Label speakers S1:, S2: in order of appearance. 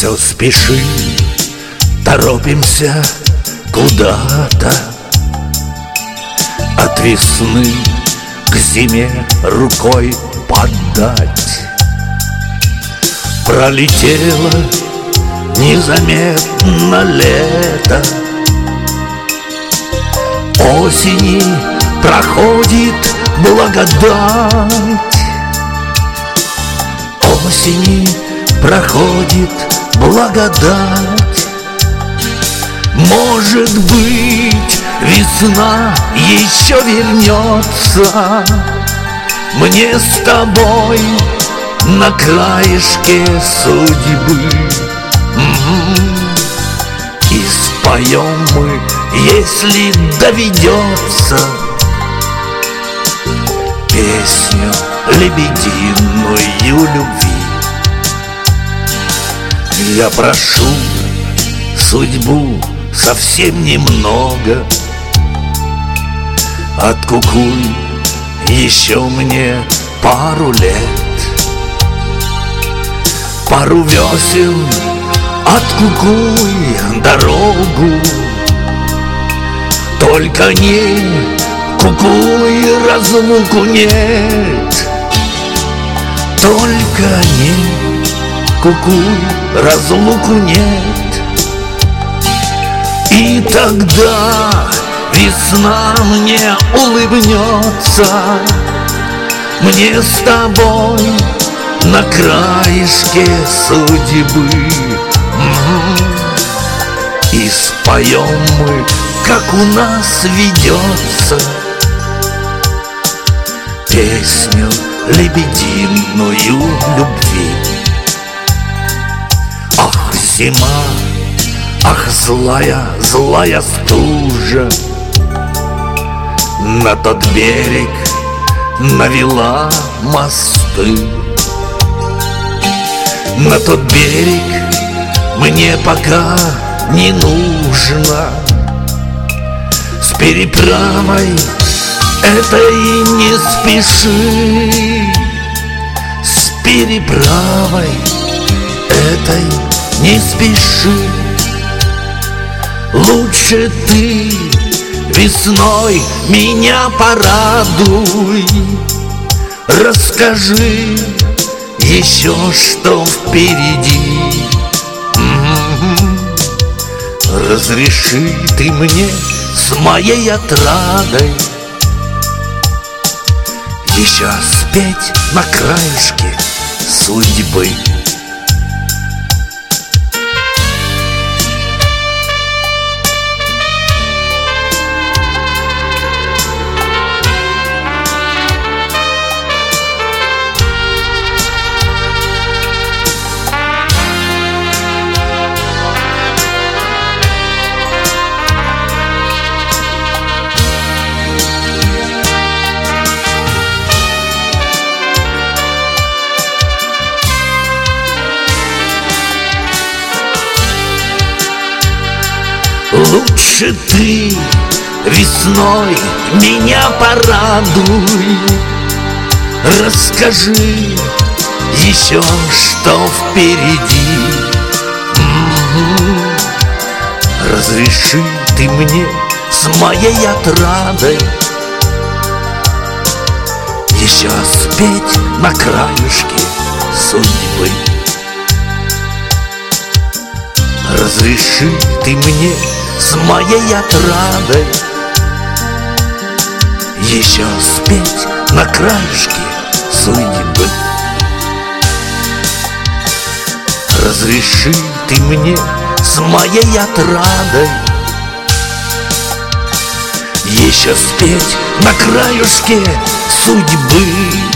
S1: Все спешим, торопимся куда-то, от весны к зиме рукой подать. Пролетело незаметно лето, осени проходит благодать. Осени проходит благодать. Может быть, весна еще вернется мне с тобой на краешке судьбы. И споем мы, если доведется, песню лебединую любви. Я прошу судьбу совсем немного, откукуй еще мне пару лет. Пару весен откукуй дорогу, только не кукуй разлуку, нет. Только не кукуй разлуку, нет. И тогда весна мне улыбнется, мне с тобой на краешке судьбы. И споем мы, как у нас ведется, песню лебединую любви. Ах, зима, ах, злая, злая стужа на тот берег навела мосты. На тот берег мне пока не нужно, с переправой этой не спеши. С переправой этой не спеши. Лучше ты весной меня порадуй, расскажи еще, что впереди. Разреши ты мне с моей отрадой еще спеть на краешке судьбы. Лучше ты весной меня порадуй, расскажи еще, что впереди. Разреши ты мне с моей отрадой еще спеть на краешке судьбы. Разреши ты мне с моей отрадой еще спеть на краешке судьбы. Разреши ты мне с моей отрадой еще спеть на краешке судьбы.